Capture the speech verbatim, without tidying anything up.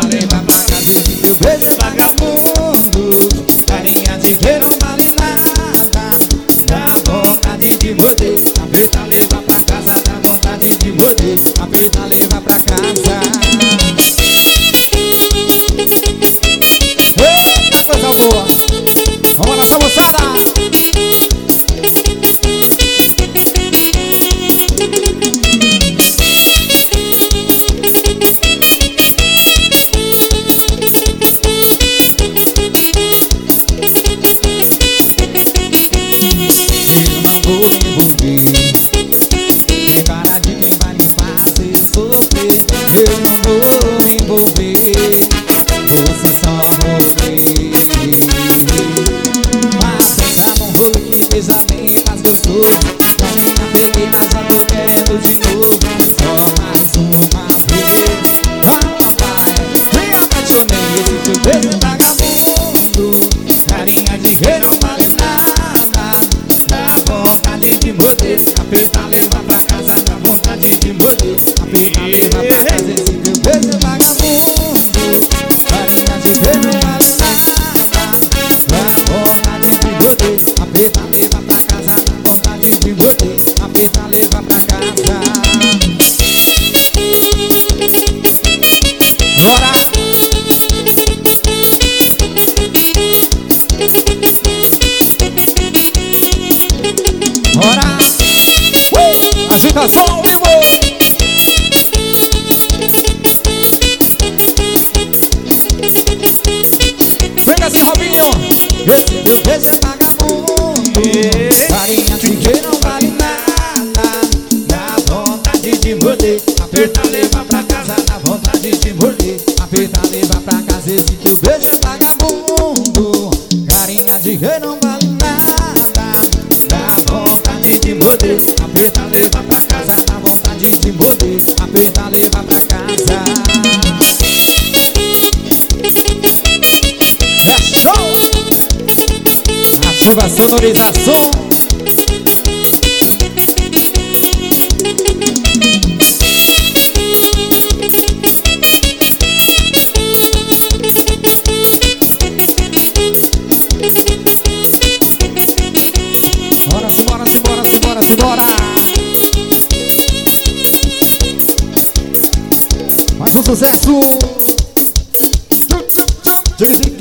leva pra casa. Esse teu beijo é vagabundo, carinha de que não vale nada. Dá vontade de morder, aperta, leva pra casa. Dá vontade de morder, aperta, leva pra casa. Eita, coisa boa! Vamos lá, essa moçada! Eu não vou me envolver, você só rolê. Mas pensa num rolê que beija bem, faz gostoso. Na minha fogueira já tô querendo de novo. Só mais uma vez, oh papai, me apaixonei. Esse teu beijo é vagabundo, carinha de que não vale nada. Dá vontade de morder, aperta, leva pra casa. Dá vontade de morder, aperta, leva pra casa. Esse teu beijo é vagabundo, carinha de que não vale nada. Dá vontade de morder, aperta, leva pra casa. Dá vontade de morder, aperta, leva pra casa. Bora! Bora! Uh! Agitação ao vivo! Zé Robinho, esse teu beijo é vagabundo, carinha de que não vale nada. Dá vontade de morder, aperta, leva pra casa. Dá vontade de morder, aperta, leva pra casa. Esse teu beijo é vagabundo, carinha de que não vale nada. Dá vontade de morder, aperta, leva pra casa. Dá vontade de morder, aperta, leva pra casa. Ativa a sonorização. Bora, simbora, simbora, simbora, simbora. Mais um sucesso. Diga assim.